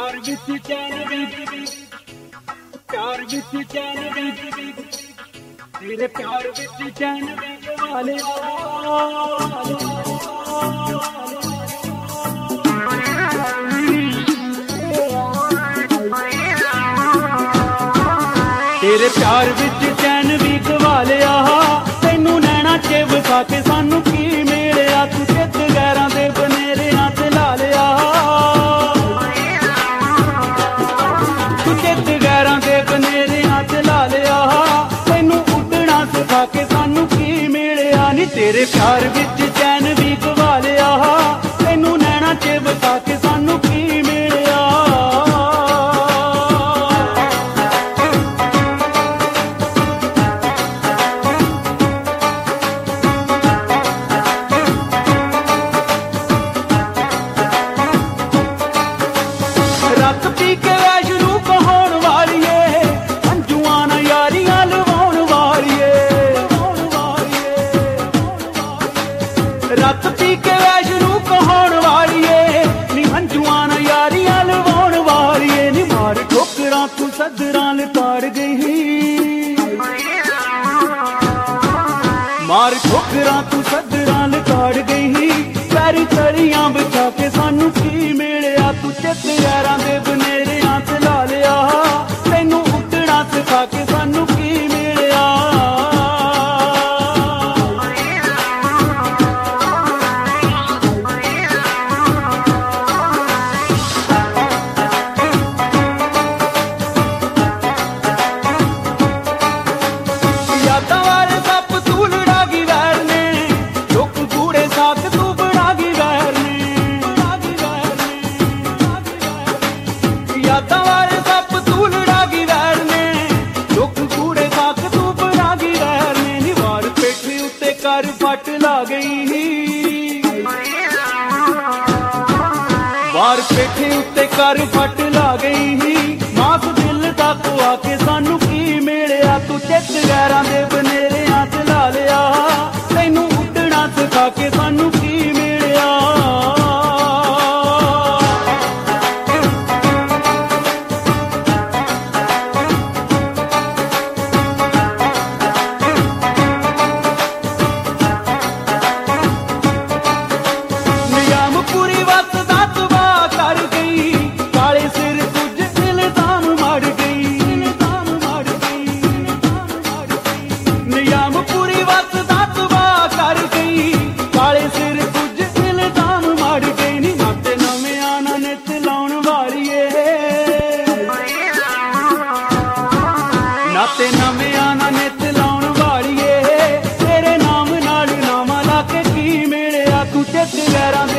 प्यार विच चैन वी प्यार विच चैन वी तेरे प्यार विच चैन वी वाले तेरे प्यार विच चैन वी गवा लिया तैनू नैना च वसा के सानू की मिलिया तू चित गैरां दे बनेरियां ते ला लिया तू चित गैरां दे बनेरियां ते ला लिया तैनू उड़ना सिखा के सानू की मिलिया नी तेरे प्यार विच चैन वी गवा लिया तैनू नैना च वसा के सानू की मिलिया रत पी के वैशनू कहाउण वालीए अंजुआं ना यारियां लवाउण वालीए रत पी के वैशनू कहाउण वालीए नी अंजुआं ना यारियां लवाउण वालीए नी मार ठोकरां तू सदरां लताड़ गई मार ठोकरां तू सदरां लताड़ गई पैरी तलियां बिछा के सानू की मिलिया तू चित गैरां दे बनेरियां ते ला लिया तैनू उड़ना सिखा के सानू की मिलिया यादां वाले सप तू लड़ा गई वैर ने चुक कूड़े साक तू बड़ा गई वैर ने यादां वाले सप तू लड़ा गई वैर ने चुक कूड़े साक तू बड़ा गई वैर ने नी वार पेठी उत्ते कर फट ला गई वार पेठी उत्ते कर फट ला गई मास दिल तक आके सानू की मिलिया तू चित गैरां दे बनेरियां ते ला लिया तैनू उड़ना सिखा के सानू की मिलिया निजामपुरी वत दा तबाह कर गई काले सिर तुझ इल्जाम मड़ गई निजामपुरी वत दा तबाह कर गई काले सिर तुझ इल्जाम मड़ गई नी नाते नविआं ना नित लाउण वालीए नाते नविआं ना नित लाउण वालीए तेरे नाम नाल नामा ला के की मिलिया तू चित गैरां